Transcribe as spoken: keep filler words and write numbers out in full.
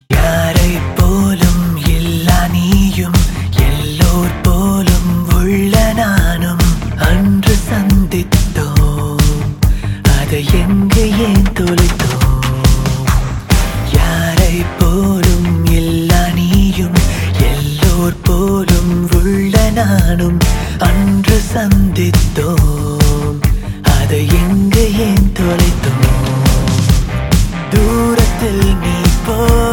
யாரை போலும் இல்லா நீயும் எல்லோர் போலும் உள்ள நானும் அன்று சந்தித்தோம், அதை எங்கு ஏன் தொலைத்தோம்? யாரை போலும் இல்லா நீயும் எல்லோர் போலும் உள்ள நானும் அன்று சந்தித்தோம், அதை எங்கு ஏன் தொலைத்தோம்? தூரத்தில் நீ போ